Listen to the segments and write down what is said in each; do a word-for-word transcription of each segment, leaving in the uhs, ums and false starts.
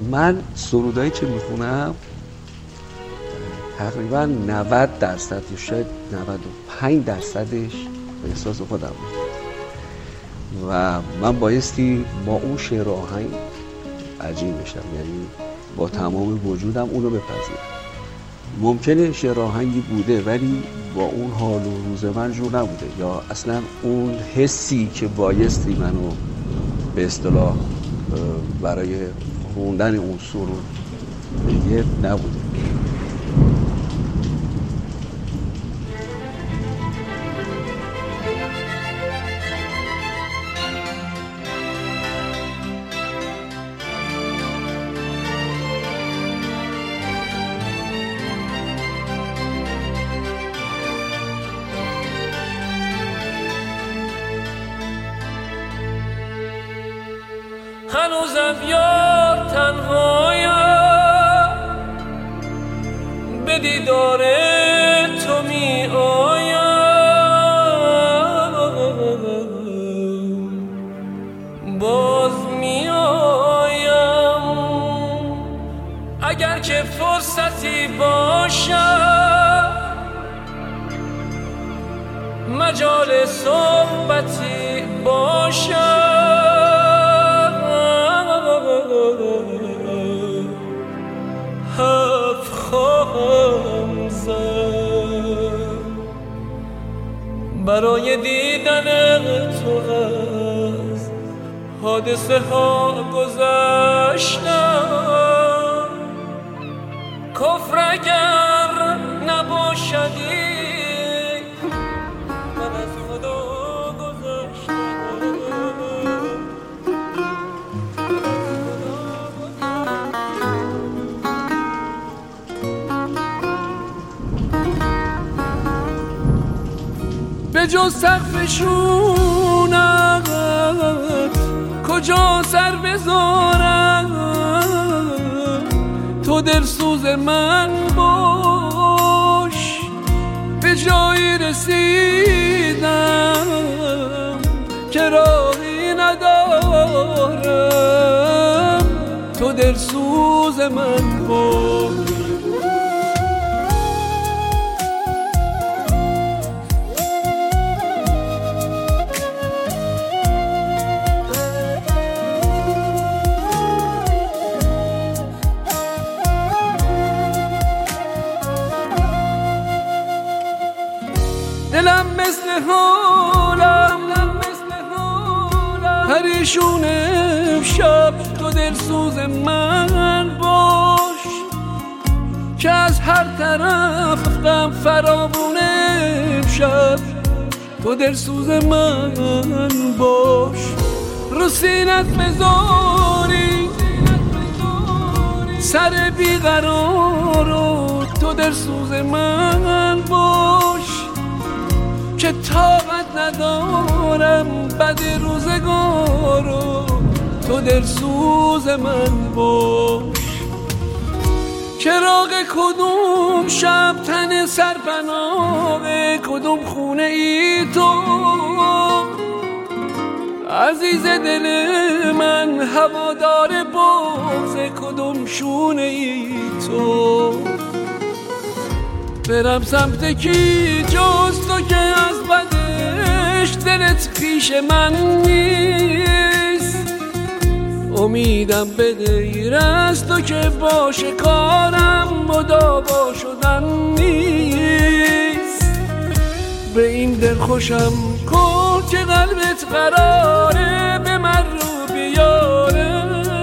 من سرودایی که میخونم تقریبا نود درصد یا شاید نود و پنج درصدش به احساس خودم بود و من بایستی با اون شعر آهنگ عجیب بشم، یعنی با تمام وجودم اونو بپذیرم. ممکنه شعر آهنگی بوده ولی با اون حال و روز من جور نبوده، یا اصلا اون حسی که بایستی منو به اصطلاح برای خوندن اون سرود بگه نبوده. هنوزم یار تنهایم، به دیدار تو می آیم، باز می آیم. اگر که فرصتی باشد، مجال صحبتی باشد، حرف خواهم زد. برای دیدن تو از حادثه ها گذشتم، کفر اگر نباشدی من از خدا به جز سقف شونت کجا سر بذارم، تو دلسوز من باش. به جایی رسیدم که راهی ندارم، تو دلسوز من باش. دلم مثل حالم پریشون امشب، تو دلسوز من باش. که از هر طرف غم فراوون امشب، تو دلسوز من باش. رو سینت بذاری سر بیقرارو، تو دلسوز من باش. که طاقت ندارم بد روزگارو، تو دلسوز من باش. چراغ کدوم شب تن سرپناه کدوم خونه ای تو، عزیز دل من هوادار بغض کدوم شونه ای تو. برم سمت کی جز تو که از بدش دلت پیش من نیست. امیدم به غیر از تو که باشه کارم مداوا شدن نیست. به این دل خوشم کن که قلبت قراره به من رو بیاره.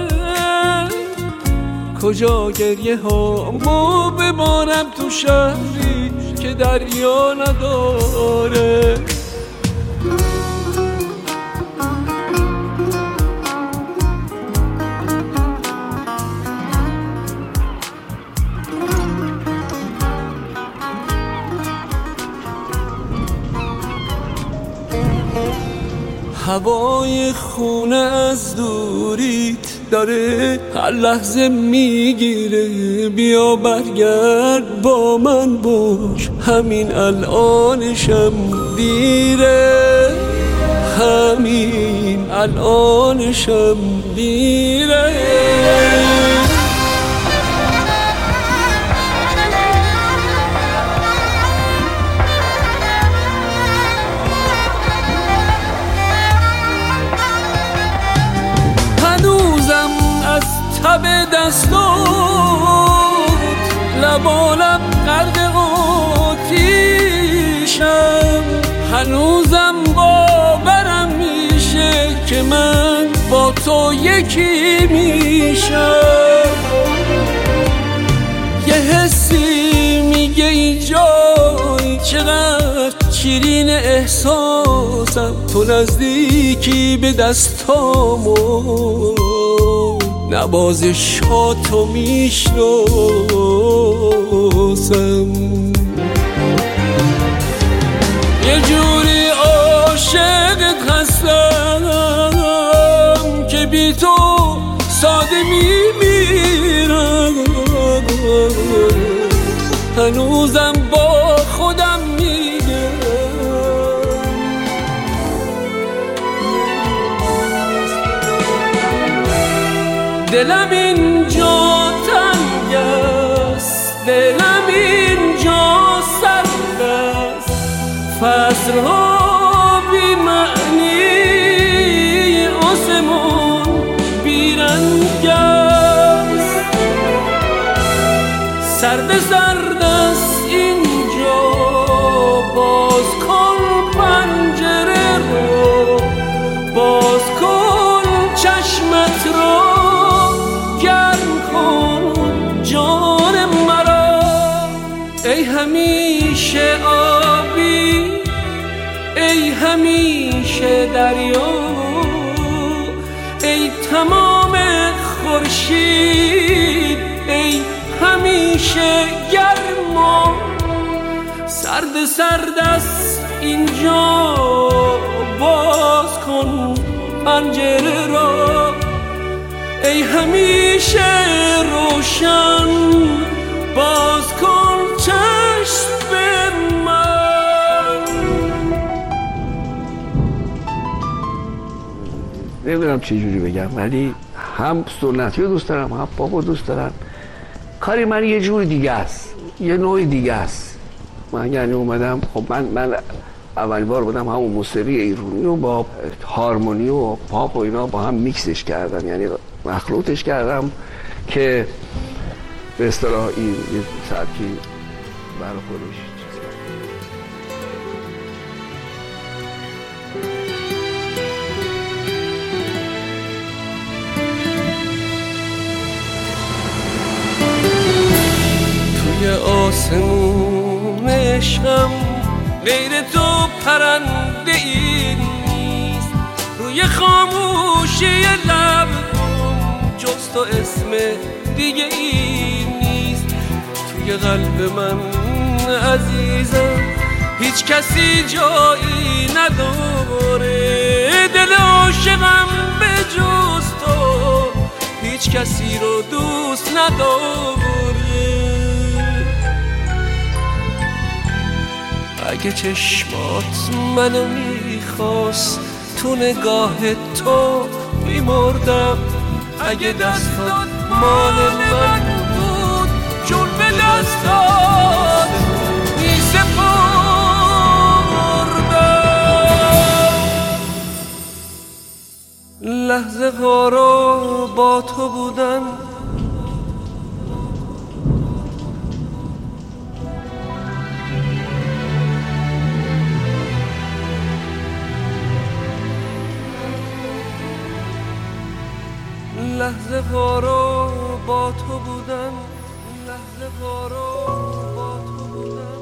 کجا گریه هامو ببارم تو شهری که دریا نداره. هوای خونه از دوریت داره هر لحظه میگیره. بیا برگرد با من باش، همین الانشم دیره. همین الانشم دیره. تب دستات لبالب غرق آتیشم، هنوزم باورم میشه که من با تو یکی میشم. یه حسی میگه اینجایی چقدر شیرین احساسم، تو نزدیکی به دستامو نوازشاتو میشناسم. یه جوری عاشقت هستم که بی تو ساده میمیرم، هنوزم با خودم میگم دلم اینجا تنگ است، دلم اینجا سرد است، فصلها بی معنی، آسمون بی رنگ است، سرد سرد است اینجا، باز کن پنجره رو، باز کن چشمت رو، گرم کن جان مرا. ای همیشه آبی، ای همیشه دریا، ای تمام خورشید، ای همیشه گرما، سرد سرد است اینجا، باز کن پنجره را، ای همیشه روشن، باز کن چشم من. نمیدونم چه جوری بگم، ولی هم سنتی رو دوست دارم، هم پاپ رو دوست دارم. کاری من یه جور دیگه است، یه نوع دیگه است. من یعنی اومدم، خب من من اول بار بودم همون موسیقی ایرانی و با هارمونی و پاپ و اینا با هم میکسش کردم، یعنی مخلوطش کردم که به اصطلاح این یه سبکی برای خودش چیز کرد. توی آسمون عشقم غیر تو پرنده ای نیست، روی خاموشی لب جز تو اسم دیگه ای نیست. توی قلب من عزیزم هیچ کسی جایی نداره، دل عاشقم به جز تو هیچ کسی رو دوست نداره. اگه چشمات منو میخواست تو نگاه تو میمردم، اگه دستات مال من بود جون به دستات میسپردم. لحظه ها رو با تو بودن لحظه ها رو با تو بودن لحظه ها رو با تو بودن.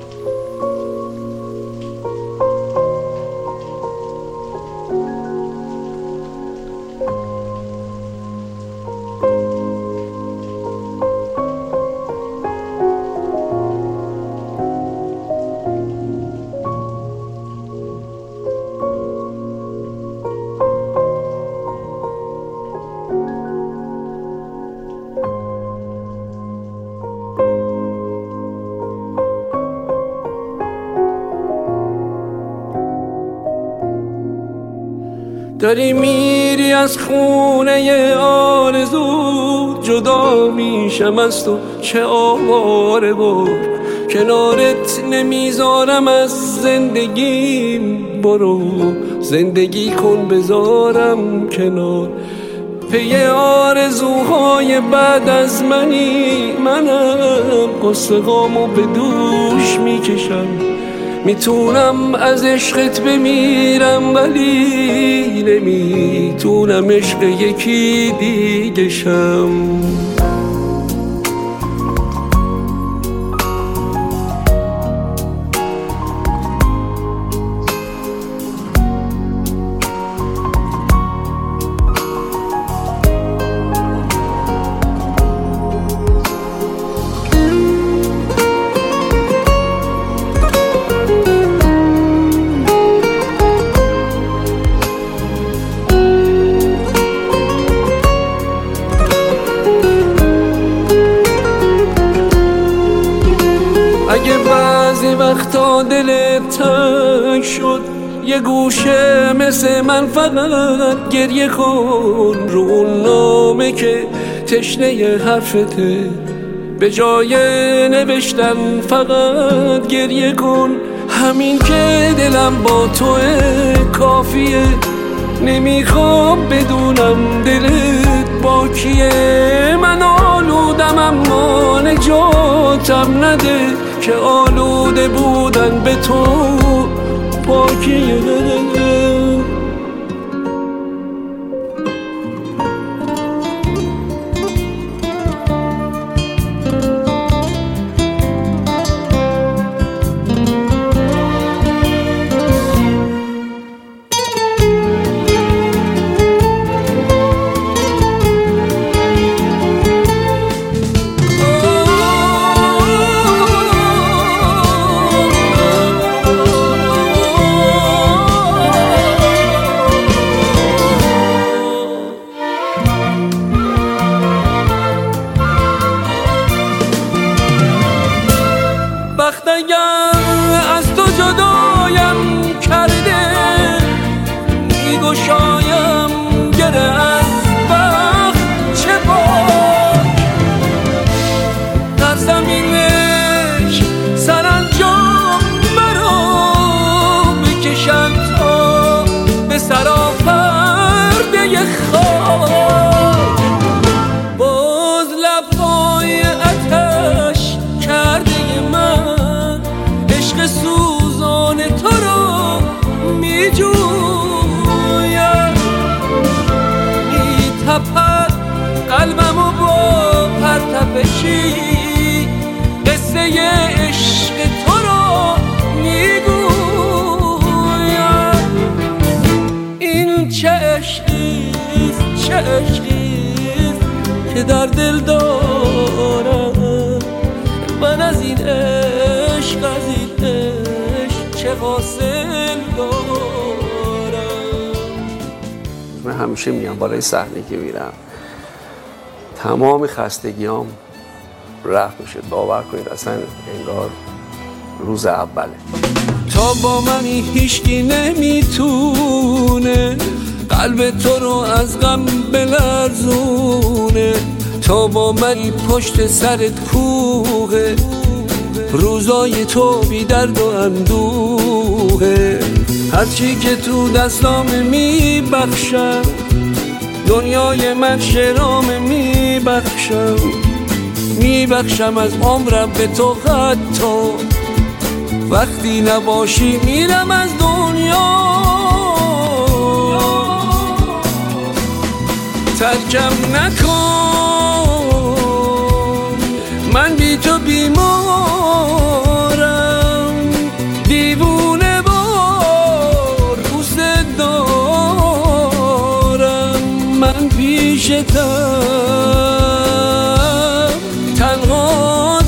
داری میری از خونه آرزو، جدا میشم از تو چه آواره بود، کنارت نمیذارم از زندگیم، برو زندگی کن بذارم کنار، پی آرزوهای بعد از منی، منم قصه‌هامو به دوش میکشم. میتونم از عشقت بمیرم ولی نمیتونم عشق یکی دیگه شم. اگه بعضی وقتا دلت تنگ شد یه گوشه مثل من فقط گریه کن رو اون نامه که تشنه حرفته، به جای نوشتن فقط گریه کن. همین که دلم با توه کافیه، نمیخوام بدونم دلت با کیه. من آلودم اما نجاتم نده که آلوده بودن به تو پاکیه. وقت اگر از تو جدایم کرده میگشایم گره از وقت چه پاک در زمینش سرانجام مرا بکشند تا به سراپرده خاک. باز لبهای آتش کرده من عشق سوزان تو را می جویم، می تپد قلبم و با پرتپشی قصه عشق تو را می گویم. این چه عشقیست چه عشقیست که در دل دارم من، از این عشق از این عشق چه حاصل دارم. من همیشه میام بالای صحنه که میرم تمام خستگیام رفت میشه. باور کنید اصلا انگار روز اوله. تا با منی هیچکی نمیتونه قلب تو رو از غم بلرزونه. تا با منی پشت سرت کوه روزای تو بی درد و اندوه. هرچی که تو دستام میبخشم دنیای من شرام میبخشم. میبخشم از عمرم به تو حتی وقتی نباشی میرم از دنیا. ترکم نکن من بی تو بیمارم، دیوونه بار دوست دارم. من پیشتم تنهات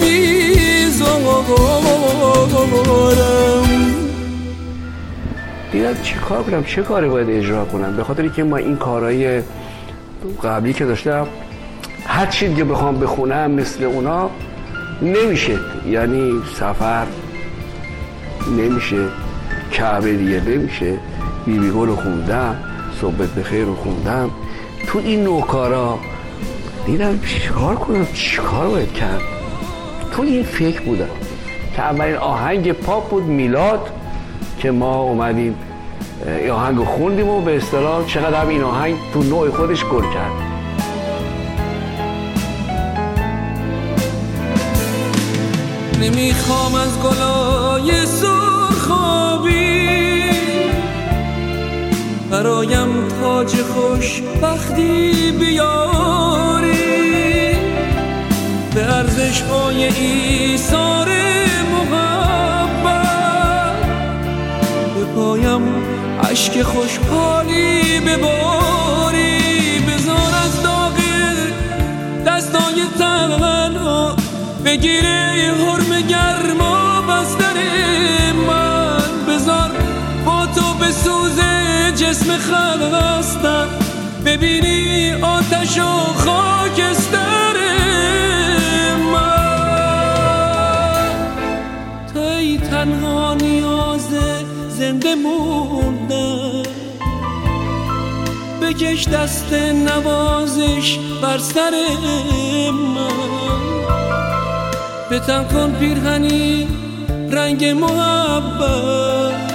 نمیذارم. دیدم چی کار کنم چه کاری باید اجرا کنم، به خاطری که ما این کارهای قبلی که داشتم هر چی که بخوام بخونم مثل اونا نمیشه. یعنی سفر نمیشه، کعبه دیگه نمیشه، بیبی گل رو خوندم، صحبت بخیر رو خوندم. تو این نوع کارا دیدم چیکار کنم چیکار باید کرد. تو این فکر بودم که اولین آهنگ پاپ بود میلاد که ما اومدیم این آهنگ خوندیم و به اصطلاح چقدر هم این آهنگ تو نوع خودش گل کرد. نمیخوام از گلای سرخابی برایم تاج خوشبختی بیاری، به ارزش های ایثار محبت به پایم عشق خوشحالی بباری. بذار از داغ دستای تنها بگیره حرم گرما بستر من، بذار با تو بسوزه جسم خستم، ببینی آتش و خاکستر من. توی تنها نیاز زنده موندن، بکش دست نوازش بر سر من، بتن کن پیرهنی رنگ محبت.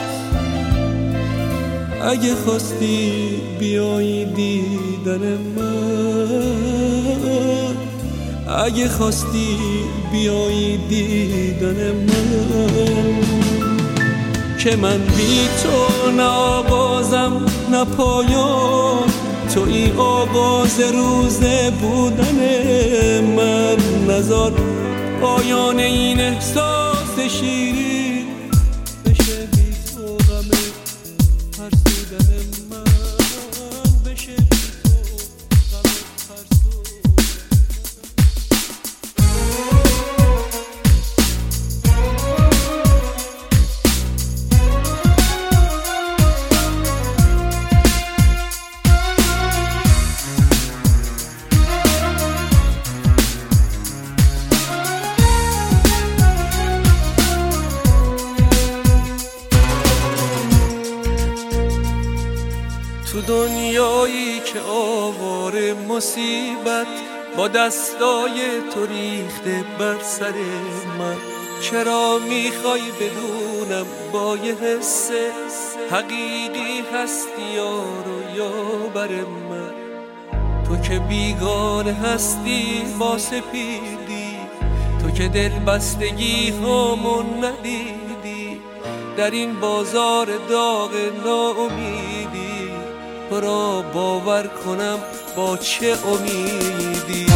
اگه خواستی بیایی دیدن من، اگه خواستی بیایی دیدن من، که من بی تو نه آغازم نه پایان، توی آغاز روز بودن من. نذار پایان این احساس شیرین بشه بی تو غم فرسودن من، بشه بی تو غم فرسودن تو دنیایی که آواره مصیبت با دستای تو ریخته بر سر من، چرا میخوای بدونم با یه حس حقیقی هستی یارو یا بر من؟ تو که بیگانه هستی با سپیدی، تو که دل بستگی همون ندیدی، در این بازار داغ ناامیدی تو را باور کنم با چه امیدی.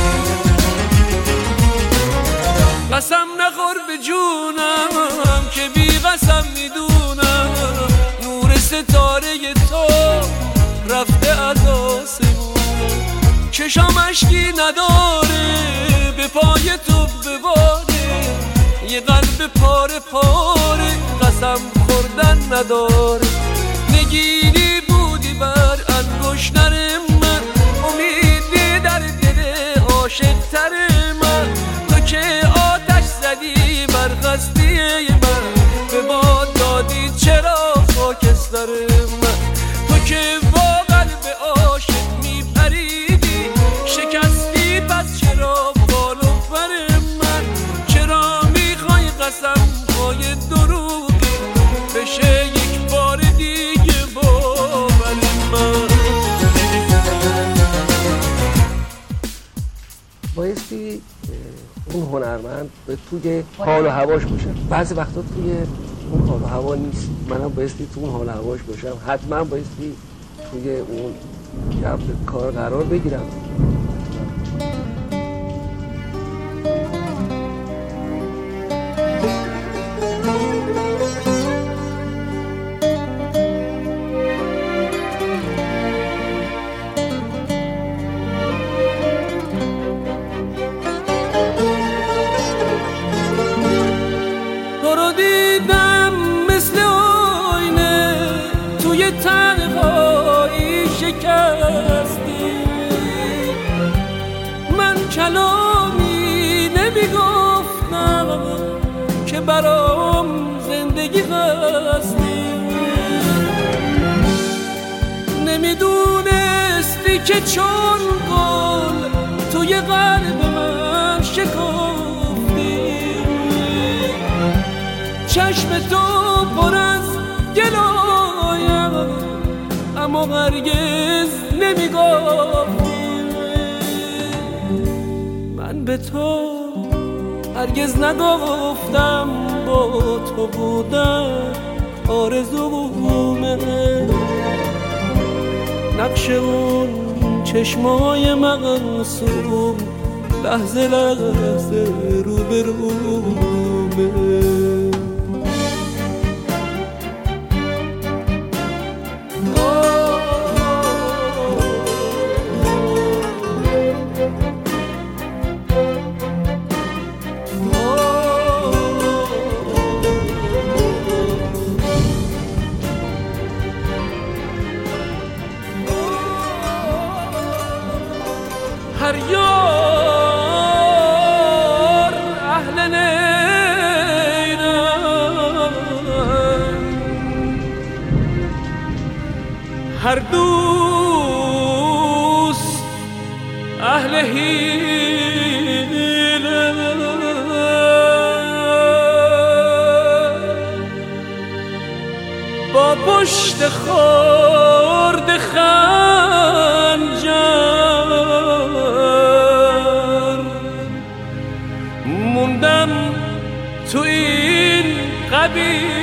قسم نخور به جونم که بی قسم میدونم نور ستاره تو رفته از آسمون، چشام اشکی نداره به پای تو بباره، یه قلب پاره پاره قسم خوردن نداره. نگینی بودی بر انگشتر من، امیدی در دل عاشق تر من، تو که آتش زدی بر هستی من، به باد دادی چرا خاکستر من. تو که واقعا به عاشق میپریدی، شکستی پس چرا بالو بر من، چرا میخوای قسم های دروغی بشه یک بار دیگه باور من. بایستی اون هنرمند به توی حال و هواش باشه، بعضی وقتا توی اون حال و هوا نیست، منم بایستی تو اون حال و هواش باشم، حتما بایستی توی اون کف کار قرار بگیرم. من کلامی نمیگفتم که برام زندگی هستی، نمیدونستی که چون گل توی قلب من شکافتی، چشم تو پر از گلایم اما هرگز نمیگفتی. من به تو هرگز نگفتم با تو بودن آرزومه. نقش اون چشمای معصوم لحظه لحظه رو به رومه. هر یار اهل نیرم، هر دوست اهل حیله. با پشت خورد خنجر موندم تو این قبیله.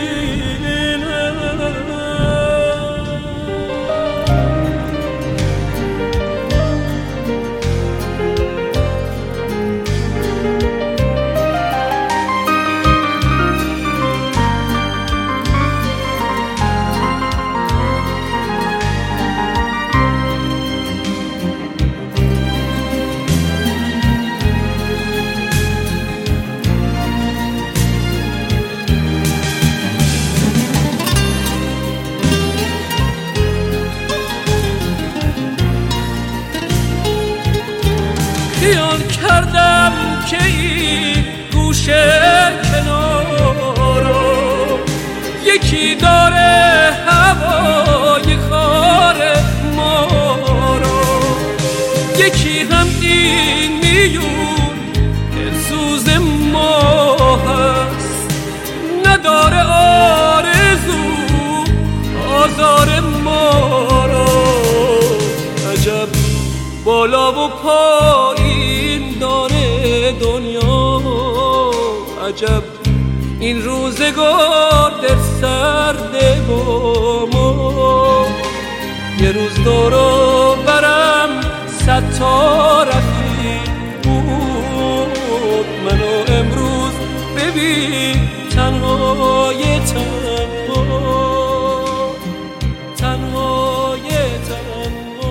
خیال کردم که این گوشه کنارو یکی داره هوای خار ما رو، یکی هم این میون دلسوز ما هست، نداره آرزو آزار ما رو. عجب بالا و پایین داره دنیا، عجب این روزگار در سرده با ما. یه روز دورو برم صد تا رفیق بود، منو امروز ببین تنهای تنها، تنهای تنها.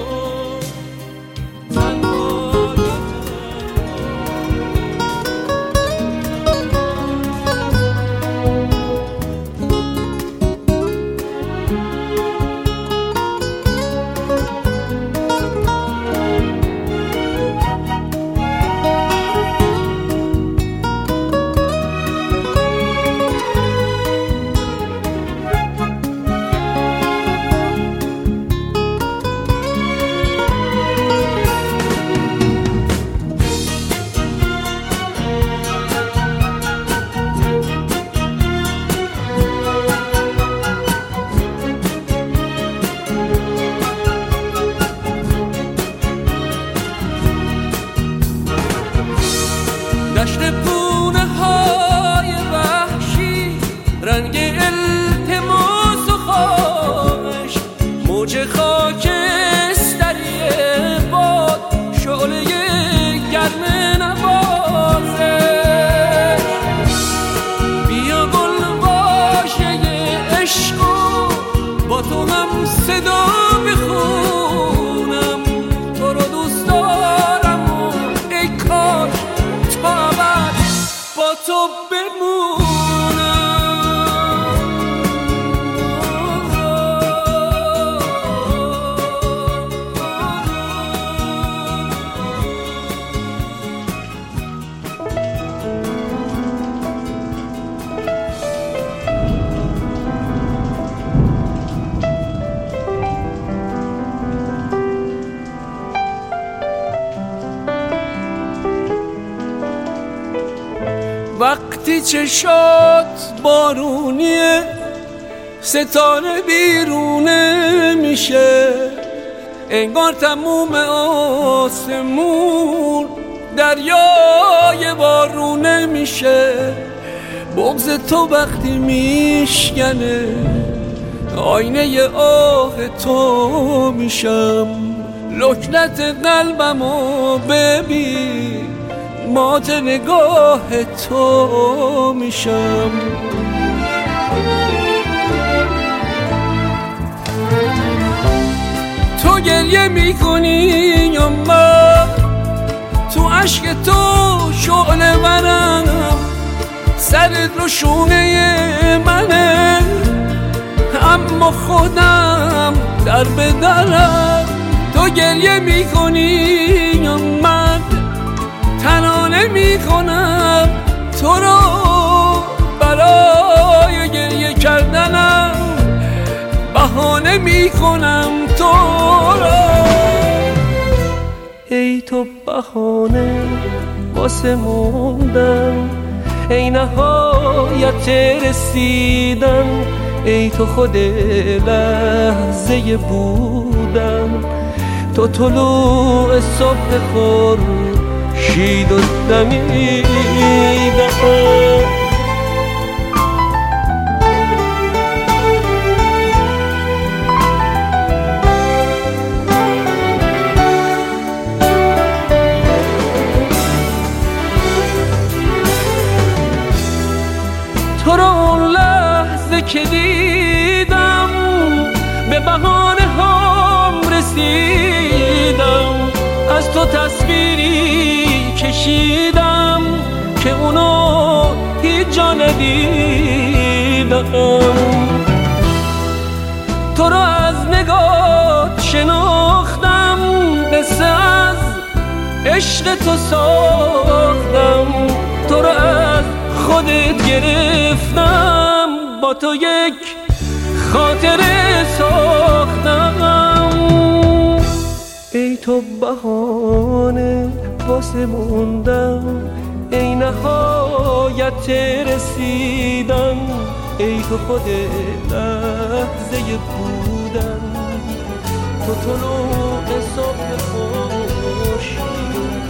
دشت پونه های وحشی، رنگ التماس و خواهش، موج خاکستری باد، شعله گرم نوازش. بیا گل واژه عشق و با تو هم صدا بخونم، تو رو دوست دارم و ای کاش با تو بمونم. وقتی چشات بارونیه ستاره بیرونه میشه، انگار تموم آسمون دریای بارونه میشه. بغض تو وقتی میشکنه آینه آه تو میشم. لکنت قلبمو ببین مات نگاه تو میشم. تو گریه میکنی یا من؟ تو عشق تو شعله ورم، سرت رو شونه منه، اما خودم در بدرم. تو گریه میکنی یا من؟ تنانه میکنم تو رو برای گریه کردنم، بهانه میکنم تو رو. ای تو بهانه واسه موندن، ای نهایت رسیدن، ای تو خود لحظه بودن، تو طلوع صبح خورشید و دمیدن. تو رو اون لحظه که دیدم به بهانه هم رسیدم، از تو تصویری کشیدم که اونو هیچ جا ندیدم. تو رو از نگات شناختم، قصه از عشق تو ساختم، تو رو از خودت گرفتم، با تو یک خاطره ساختم. ای تو بهانه واسه موندم، ای نهایت رسیدن، ای تو خود لحظه بودن، تو طلوع صبح خورشید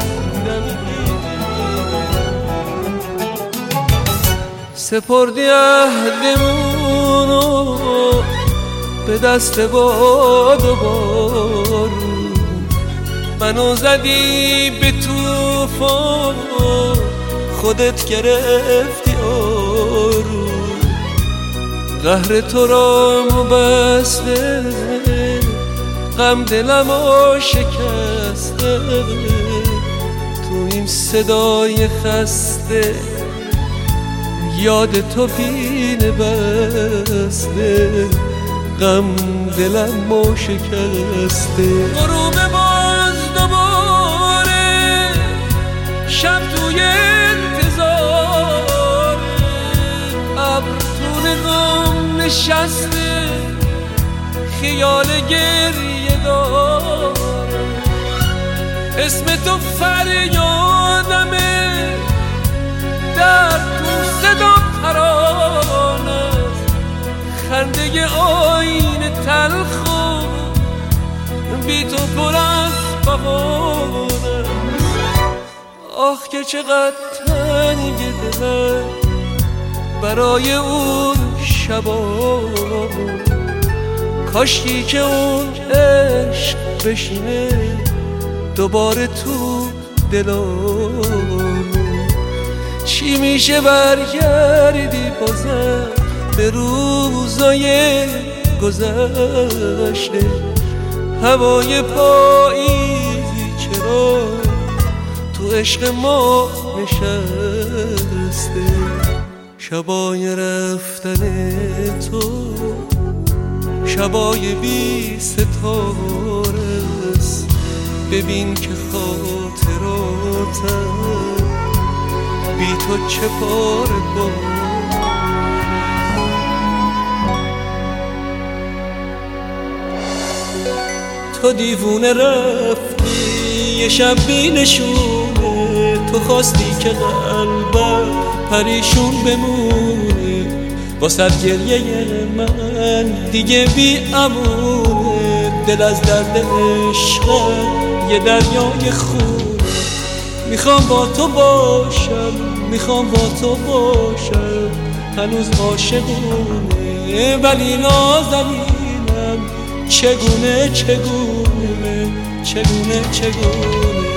سپردی عهدمونو به دست باد و بارون، منو زدی به طوفان، خودت گرفتی آروم. قهر تو را بسته، غم دلمو شکسته، تو این صدای خسته یاد تو پینه بسته، غم دلمو شکسته. غروب باز دوباره شب توی انتظار، ابر تو نقام نشسته، خیال گریه داره، اسم تو فریادمه، در تو صدا ترانه، خنده آینه تلخو بی تو پر از بهانه. آخ که چقدر تنگ دلم برای اون شبا، کاشکی که اون عشق بشینه دوباره تو دلم. چی میشه برگردی بازم به روزای گذشته، هوای پاییزی چرا تو عشق ما نشسته، شبای رفتن تو شبای بی ستاره است، ببین که خاطراتم بی تو چه پاره با. تو دیوونه رفتی یه شب بی نشونه، تو خواستی که قلبم پریشون بمونه، واسه گریه من دیگه بی امونه، دل از درد عشق یه دریای خون. میخوام با تو باشم، میخوام با تو باشم، هنوز عاشقونه ولی نازنینم. چگونه چگونه چگونه چگونه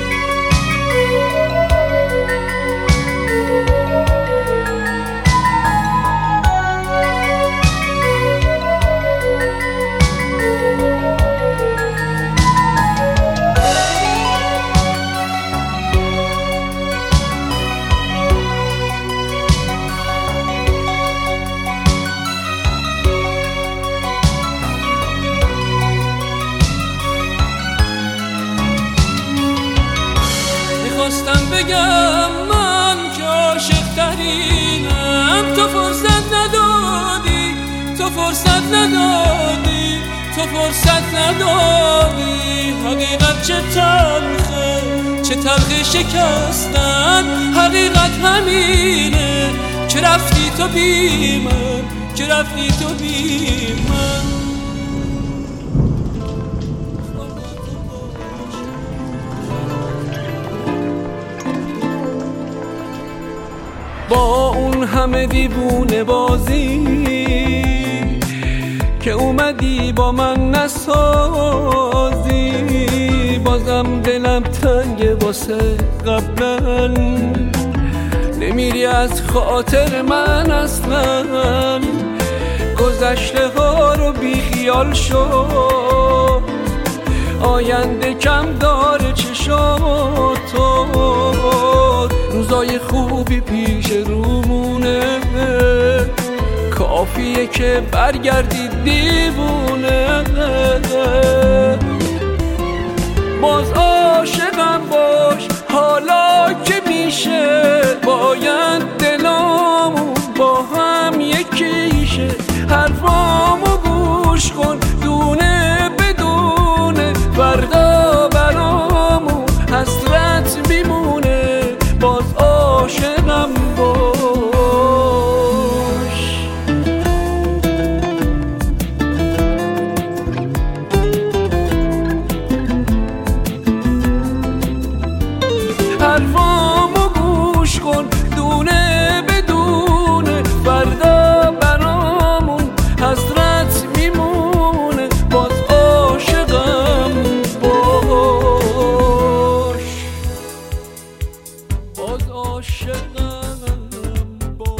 خواستم بگم من که عاشق ترینم، تو فرصت ندادی، تو فرصت ندادی، تو فرصت ندادی. حقیقت چه تلخه، چه تلخه شکستن، حقیقت همینه که رفتی تو بی من، که رفتی تو بی من. با اون همه دیوونه بازی که اومدی با من نسازی، بازم دلم تنگ واسه قبلا، نمیری از خاطر من اصلا. گذشته ها رو بی خیال شو، آینده کم داره چشاتو، روزای خوبی پیش رومونه، کافیه که برگردی دیوونه. باز عاشقم باش حالا که میشه، باید دلامون با هم یکیشه. حرفامو گوش کن دونه بدونه، فردا برامون حسرت میمونه. باز عاشقم باش. حرفامو گوش کن دونه بدونه، فردا برامون حسرت میمونه. باز عاشقم باش، باز عاشقم باش.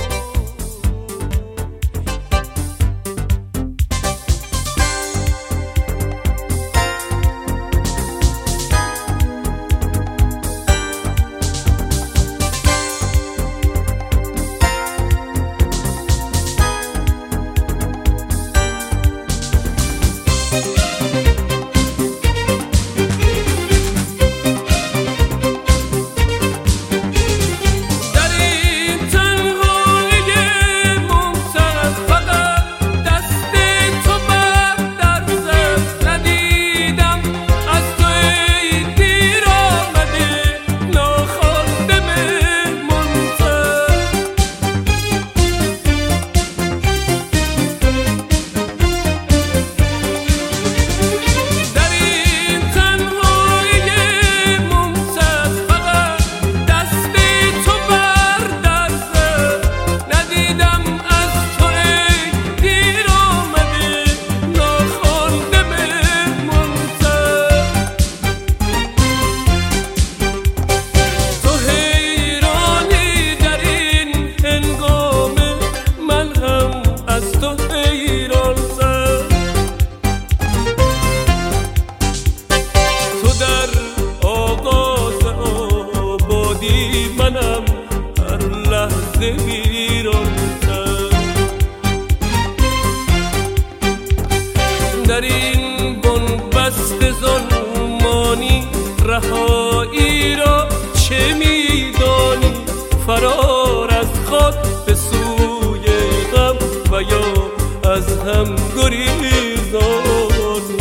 در این بنبست ظلمانی رهایی را چه میدانی؟ فرار از خود به سوی غم و یا از هم گریزان.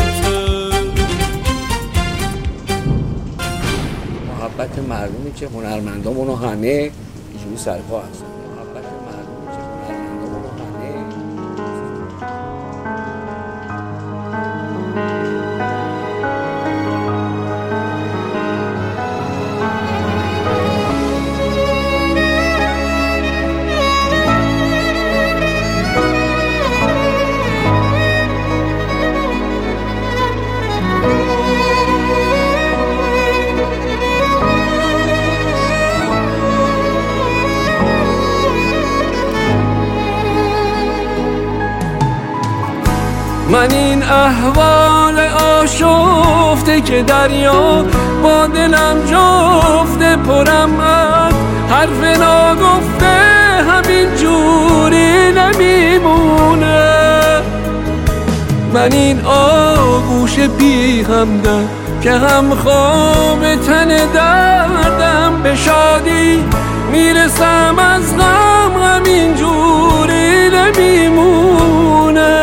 محبت مردمی که هنرمندامون همه اینجوری سرپا هستن. محبت مردمی که هنرمندامون همه من این احوال آشفته که دریا با دلم جفته پرم از حرف ناگفته همین جوری نمیمونه. من این آغوش بی همدم که هم خواب تن دردم به شادی میرسم از غم همین جوری نمیمونه.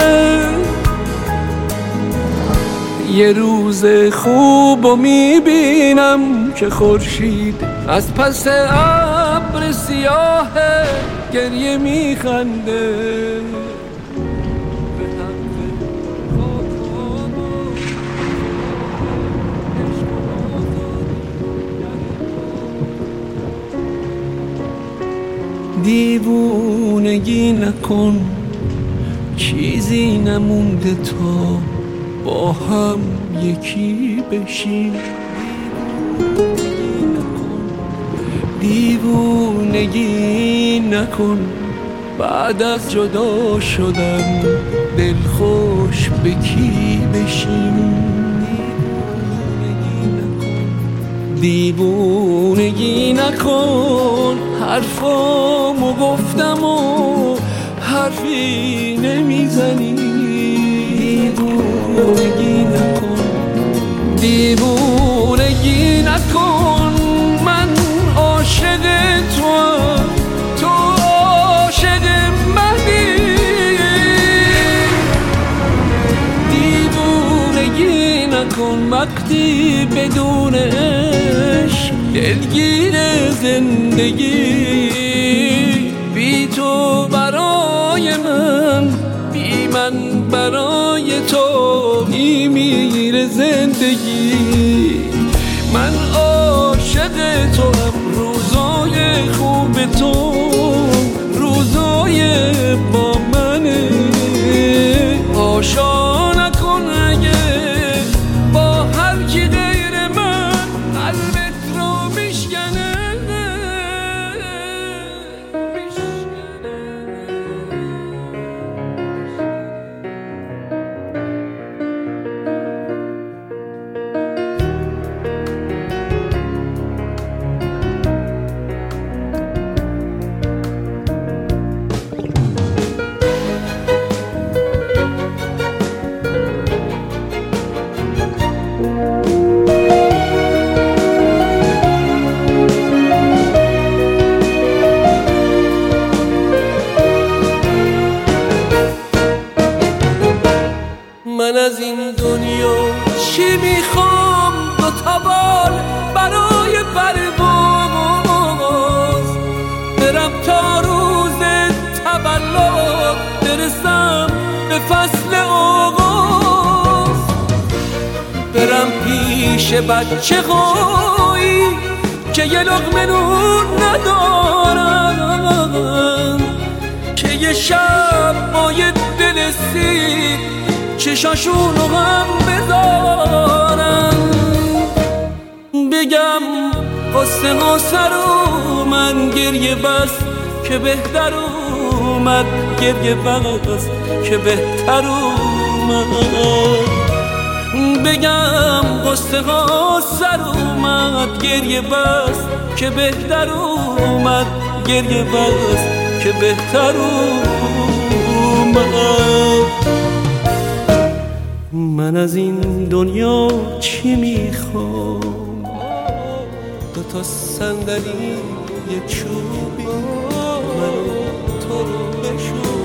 یه روز خوب و میبینم که خورشید از پس ابر سیاه گریه میخنده. دیوونگی نکن چیزی نمونده تا با هم یکی بشیم. دیوونگی نکن بعد از جدا شدن دلخوش به کی بشیم. دیوونگی نکن حرفامو گفتم و حرفی نمیزنی. دیوونگی نکن دیوونگی نکن من عاشق توام تو عاشق منی. دیوونگی نکن وقتی بدون عشق دلگیر زندگی. بی تو برای من بی من برای تو میمیره زندگی. من عاشق تو هم روزای خوب تو روزای با منه. آشا نکن اگه با هر کی غیر من قلبت رو میشکنه. من از این دنیا چی میخوام دو تا بال برای پرواز. برم تا روز تولد برسم به فصل آغاز. برم پیش بچه هایی که یه لقمه نون ندارن که یه شب با یه دل سیر چشاشونو هم بذارن. بگم قصه ها سر اومد گریه بس که بهتر اومد گریه بس که بهتر اومد. بگم قصه ها سر اومد گریه بس که بهتر اومد گریه بس که بهتر اومد. من از این دنیا چی میخوام دو تا صندلی یه چوبی من تو رو بشون.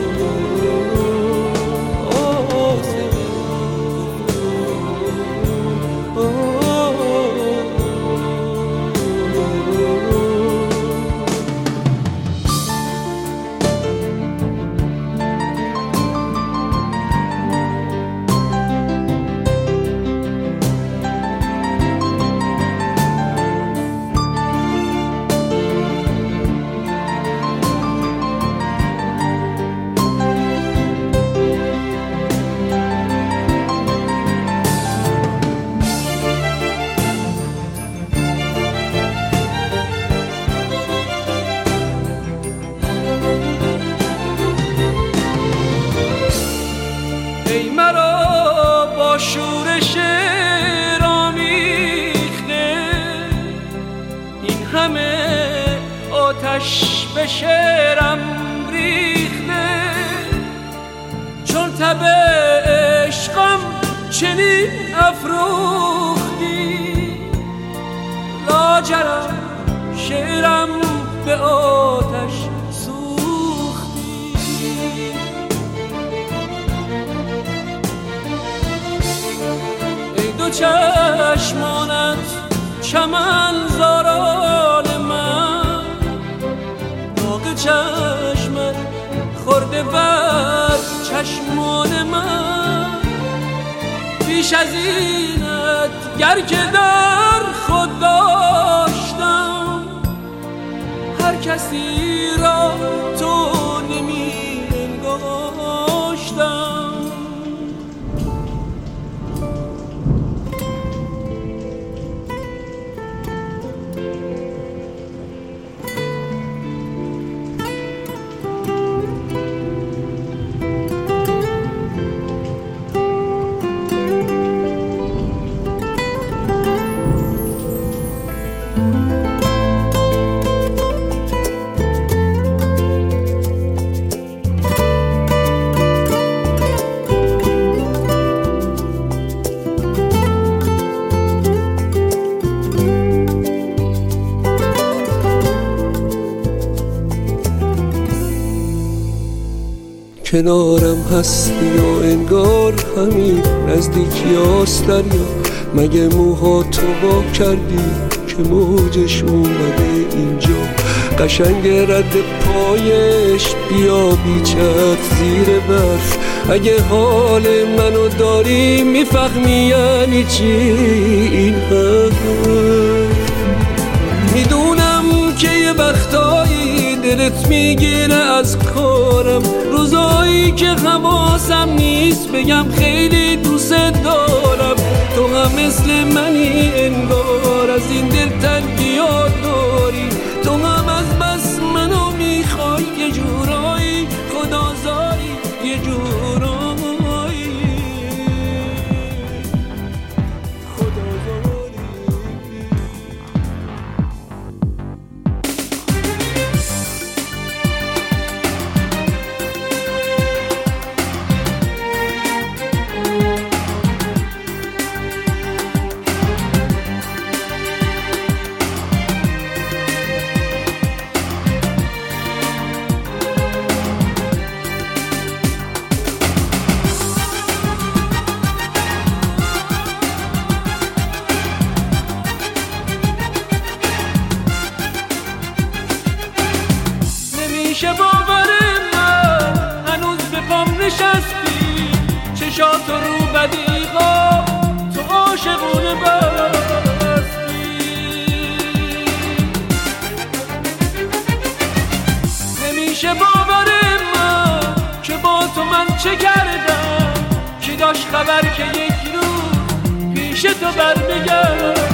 آتش به شعرم ریخته، چون تب عشقم چنین افروختی، لاجرم شعرم به آتش سوختی. ای دو چشمانت چمن زاران من، داغ چشمت خورده بر چشمان من. بیش از اینت گر که در خود داشتم، هر کسی را تو نمی انگاشتم. کنارم هستی و انگار همین نزدیکی هاست دریا. مگه موها تو با کردی که موجش اومده اینجا؟ قشنگ رد پایش بیا بیچت زیر برف. اگه حال منو داری میفهمی یعنی چی این حرف. میدونم که یه وقتایی دلت میگیره از کارم، روزایی که حواسم نیست بگم خیلی دوست دارم. تو هم مثل منی انگار از این دلتنگی ها داری، تو هم از بس منو میخوای یه جورایی خدازاری، یه جورایی خدازاری. میشه باور من هنوز به پام نشستی، چشات رو بدیغا تو عاشقونه بستی. نمیشه باور من که با تو من چه کردم، کی داشت خبر که یک روز پیش تو برمیگردم.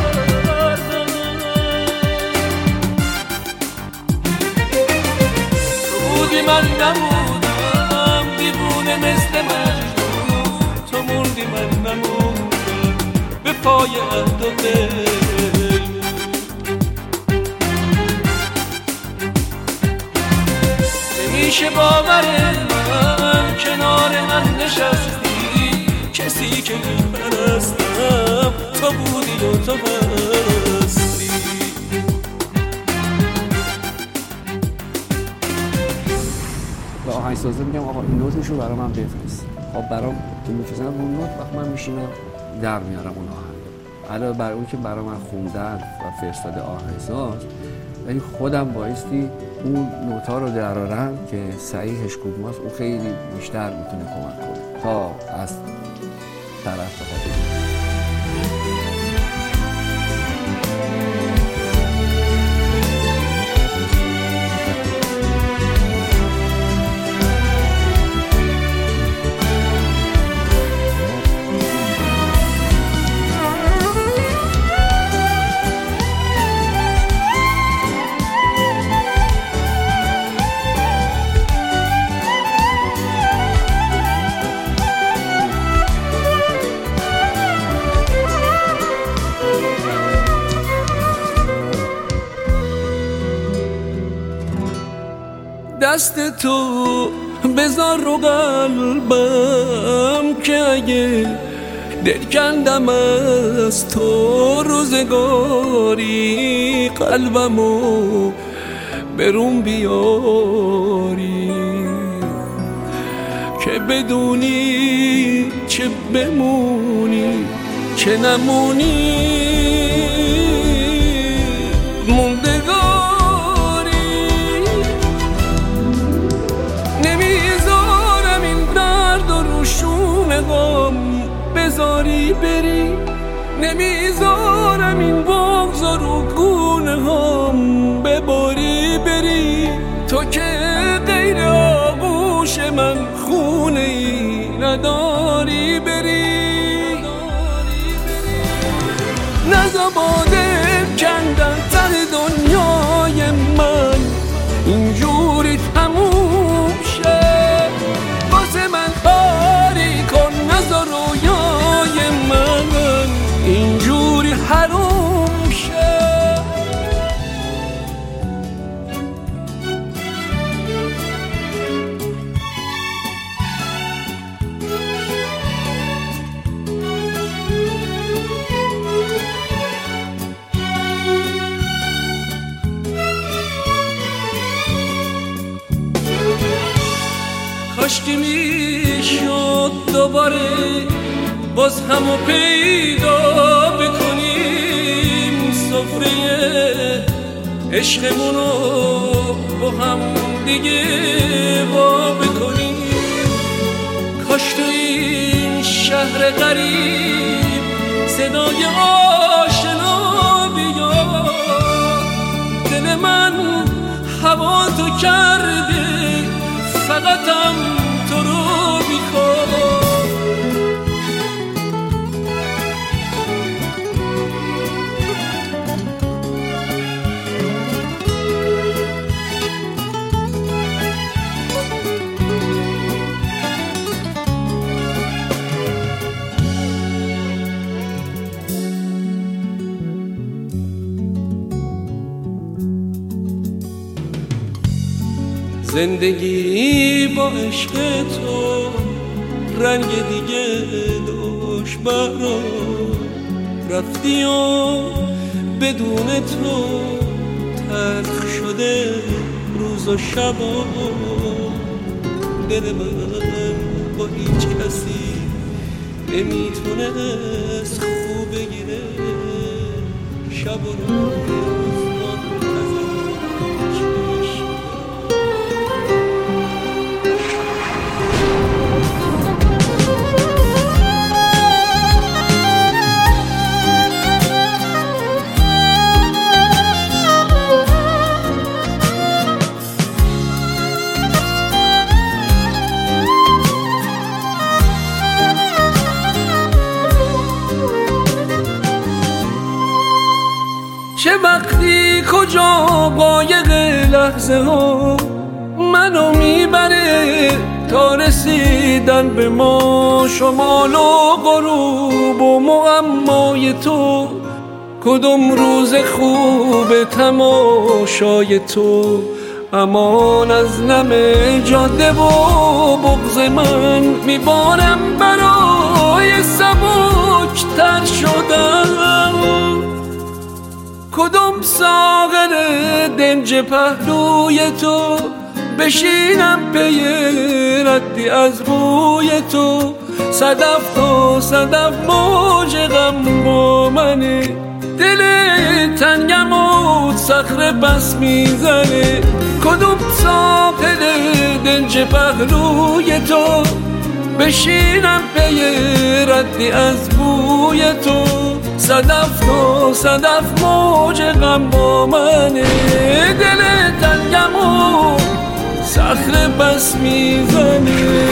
من نمودم دیوونه مثل مجنون، تو موندی من نمودم به پای عهد و دل. نمیشه باور من کنار من نشستی، کسی که میپرستم تو بودی و تو هستی. به آهنگسازه میگم آقا این نوتشو برای من بفرست. خب برام که میفرستن اون نوت وقت من میشینم در میارم اون آهنگ. علاوه بر اون که برای من خوندن و فرستاده آهنگساز، ولی خودم بایستی اون نوتا رو درارم که صحیحش کدوماست، اون خیلی بیشتر میتونه کمک کنه تا از طرف بخواد. دست تو بذار رو قلبم که اگه دل کندم از تو روزگاری قلبمو برون بیاری که بدونی چه بمونی چه نمونی موندگاری. نمیذارم این درد و روشون غم بذاری بری، نمیذارم این بغض و رو گونه هم بباری بری. تو که غیر آغوش من خونه ای نداری بری. نزا با دل کندن سر دنیای من اینجوری تموم شه. واسه من کاری کن، نزا رویای من اینجوری حروم شه. کاشکی میشد دوباره باز همو پیدا بکنیم، سفره عشقمونو با هم دیگه وا بکنیم. کاش تو این شهر غریب صدای آشنا بیاد. دل من هوا تو کرده فقطم تو رو میخواد. زندگی با عشق تو رنگ دیگه داشت برا، رفتی و بدون تو تلخ شده روز و شبا. دل من با هیچ کسی نمیتونست خوب بگیره، شب و روز چه وقتی کجا قایق لحظه ها منو میبره تا رسیدن به ما. شمال و غروب و معمای تو، کدوم روز خوب تماشای تو. امان از نم جاده و بغض من میبارم برای سبک تر شدن. کدوم ساغر دنج پهلوی تو بشینم پی ردی از بوی تو. صدف تو صدف موج غم با منه، دل تنگم و صخره بس میزنه. کدوم ساغر دنج پهلوی تو بشینم پی ردی از بوی تو. صدف تو صدف موج غم با منه، دل تنگم و صخره بس میزنه.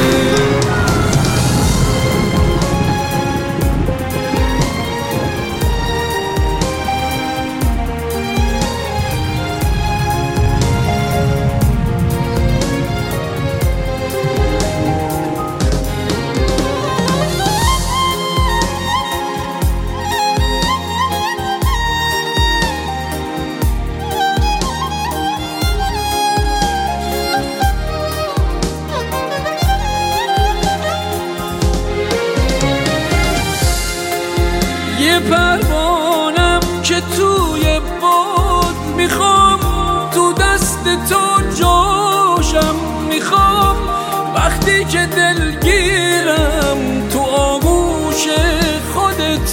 یه پروانم که توی باد میخوام تو دست تو جاشم میخوام وقتی که دلگیرم تو آغوش خودت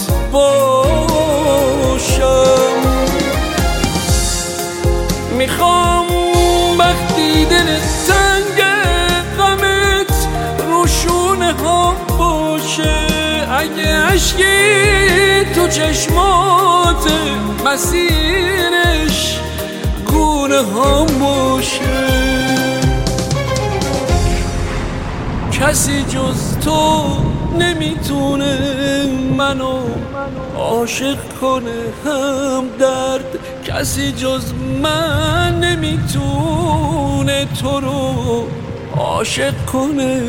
باشم میخوام وقتی دل تنگ غمت روشونه ها باشه اگه عشقی تو چشمات مسیرش گونه ها باشه کسی جز تو نمیتونه منو عاشق کنه هم درد کسی جز من نمیتونه تو رو عاشق کنه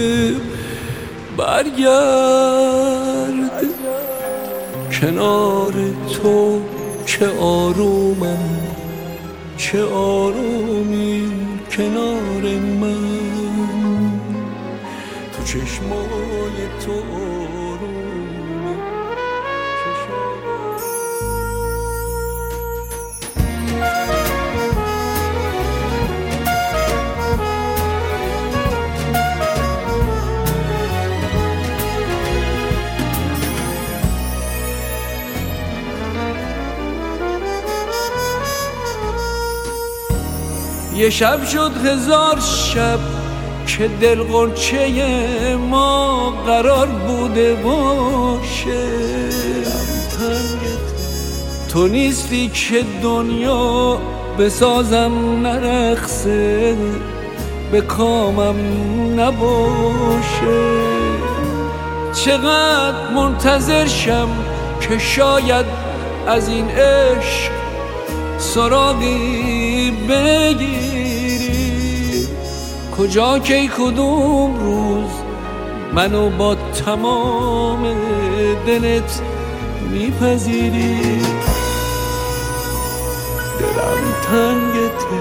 برگرد کنار تو چه آرومم چه آرومی کنار من تو چشمای تو آرومی یه شب شد هزار شب که دل غنچه ما قرار بوده باشه تو نیستی که دنیا بسازم نرقصه به کامم نباشه چقدر منتظر شم که شاید از این عشق سراغی بگیری کجا کی کدوم روز منو با تمام دلت میپذیری دلم تنگته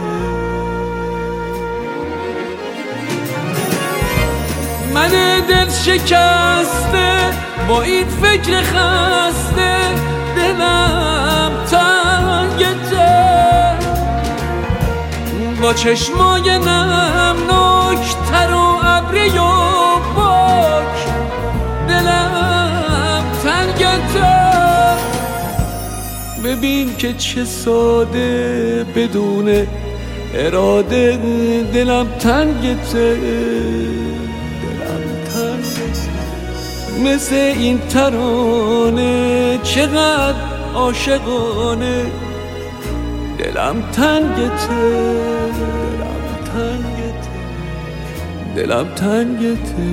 من دل شکسته با این فکر خسته دلم تنگته با چشمای نمناک تر و ابری و باک دلم تنگته ببین که چه ساده بدون اراده دلم تنگته دلم تنگته مثل این ترانه چقدر عاشقانه دلم تنگته دلم تنگته دلم تنگته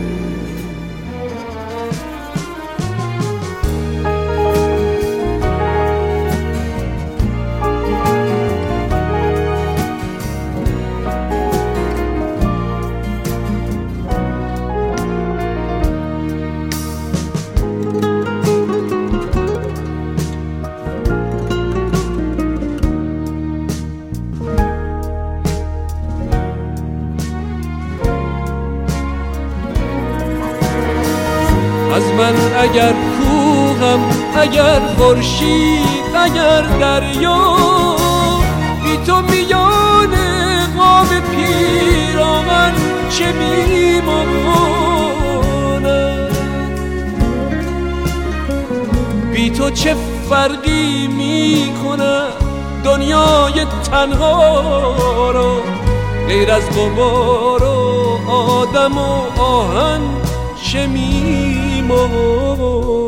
از من اگر کوهم اگر خورشید اگر دریا بی تو میان قاب پیرامن چه میمانم بی تو چه فرقی میکنه دنیای تنها رو غیر از غبار و آدم و آهن چه میمانم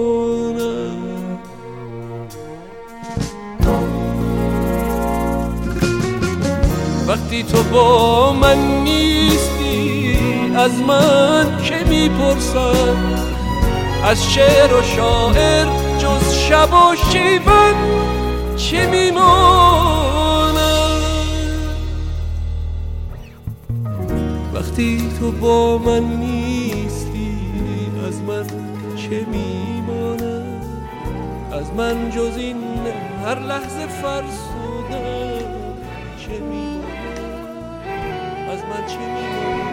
وقتی تو با من نیستی از من که میپرسن از شعر و شاعر جز شب و شیون چه میمانم وقتی تو با من نیستی از من چه میمانم از من جز این هر لحظه فرسودم چه میمانم از من چه میمانم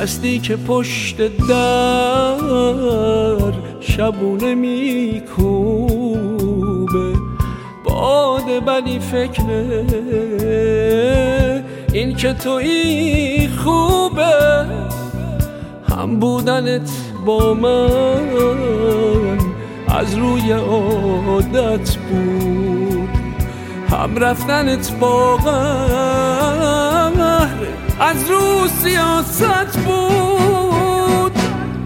هستی که پشت در شبونه میکوبه باده، ولی فکره این که تویی خوبه. هم بودنت با من از روی عادت بود، هم رفتنت با قهر از رو سیاست بود.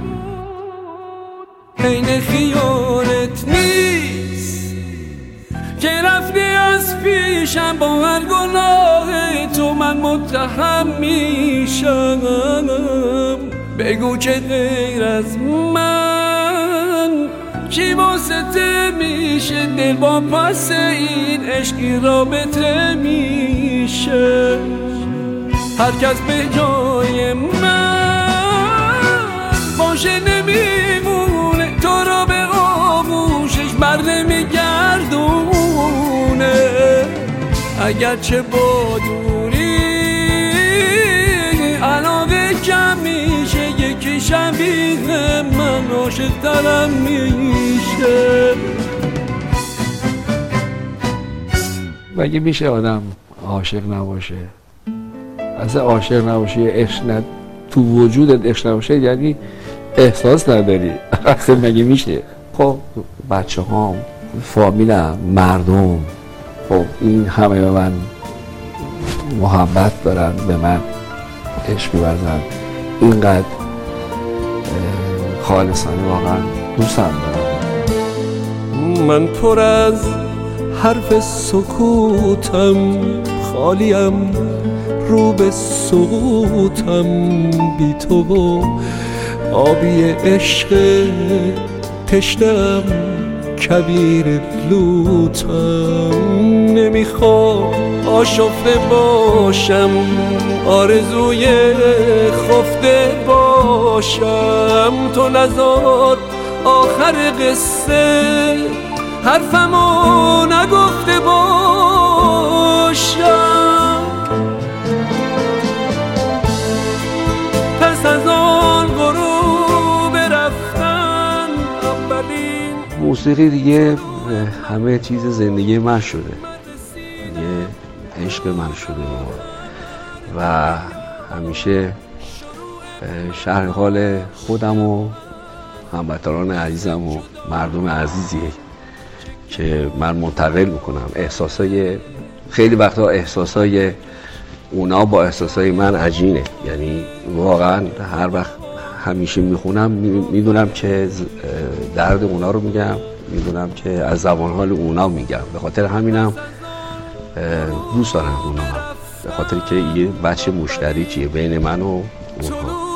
عین خیالت نیست که رفتی از پیشم، با هر گناه تو من متهم میشم. بگو که غیر از من کی واسطه میشه دل با پس این عشقی رابطه میشه. هر کس به جای من باشه نمیمونه، تو رو به آغوشش بر نمیگردونه. اگرچه با دوری علاقه کم میشه، یکی شبیه من عاشق ترم میشه. مگه میشه آدم عاشق نباشه؟ اصلا عاشق نباشی، عشق نه تو وجودت عشق نباشه یعنی احساس نداری. اصلا مگه میشه؟ خب بچه هام، فامیلم، مردم، خب این همه به من محبت دارن، به من عشق می‌ورزن، اینقدر خالصانه واقعا دوستم دارم. من پر از حرف سکوتم، خالیم رو به سقوطم، بی تو و آبی عشق تشنم کبیر لوتم. نمیخوام آشفته باشم، آرزوی خفته باشم. تو نذار آخر قصه حرفمو نگفته باشم. پس از آن غروب رفتن اولین موسیقی دیگه همه چیز زندگی من شده، دیگه عشق من شده و همیشه شرح حال خودم و هموطنان عزیزم و مردم عزیزیه که من منتقل میکنم. احساسای خیلی وقتا احساسای اونا با احساسای من عجینه، یعنی واقعا هر وقت همیشه میخونم میدونم که درد اونا رو میگم، میدونم که از زبان حال اونا میگم. به خاطر همینم دوست دارم اونا هم، به خاطر که یه بچه مشترکیه بین من و اونها.